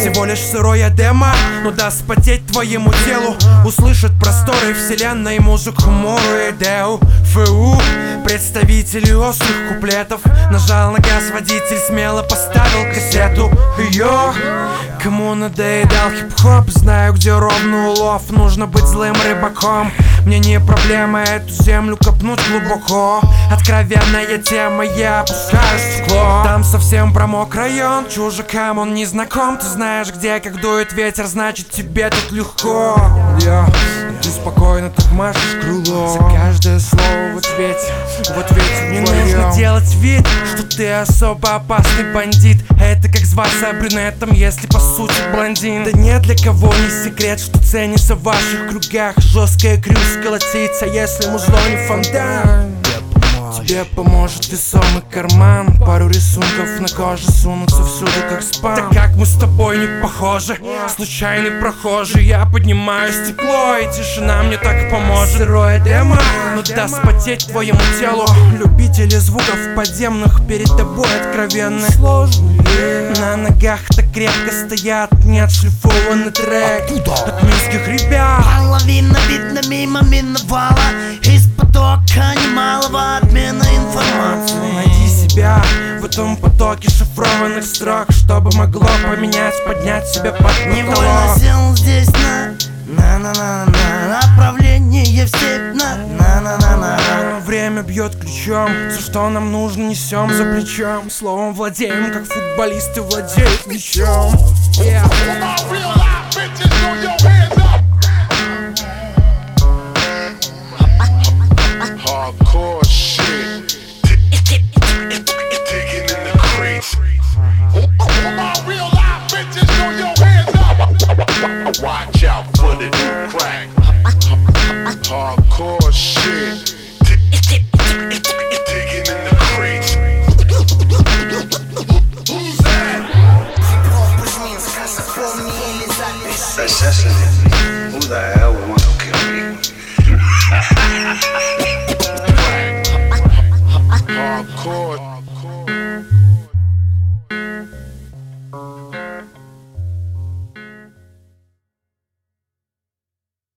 всего лишь сырое демо, но даст потеть твоему телу. Услышит просторы вселенной музыку Муру и Деу ФУ. Представители острых куплетов. Нажал на газ водитель, смело поставил кассету. Йо, кому надоедал хип-хоп, знаю, где ровный улов. Нужно быть злым рыбаком. Мне не проблема эту землю копнуть глубоко. Откровенная тема, я опускаю стекло. Там совсем промок район, чужакам он не знаком. Ты знаешь, где, как дует ветер, значит тебе тут легко. Ты спокойно так машешь крылом. За каждое слово в ответе не нужно делать вид, что ты особо опасный бандит. Это как зваться брюнетом, если по сути блондин. Да нет, для кого не секрет, что ценится в ваших кругах. Жесткая крюс колотится, если музло не фонтан. Тебе поможет весомый карман. Пару рисунков на коже сунутся всюду как спам. Так как мы с тобой не похожи, случайный прохожий. Я поднимаю стекло, и тишина мне так поможет. Сырое демо, но даст потеть твоему телу. Любители звуков подземных перед тобой откровенны. Сложные на ногах так крепко стоят, не отшлифованный трек. От минских ребят. Половина видно мимо миновала. Из потока немалого обмена информацией. Найди себя в этом потоке шифрованных строк, чтобы могло поменять, поднять себя под Невольно потолок. сел здесь на направление в степь на. Время бьет ключом, все, что нам нужно, несем за плечом. Словом владеем, как футболисты владеют мячом. Hardcore shit. Digging in the crates. All my real life bitches, throw your hands up. Watch out for the new crack. Hardcore shit. Digging in the crates. Who's that? Necessity. Who the hell would want to kill me? Hardcore.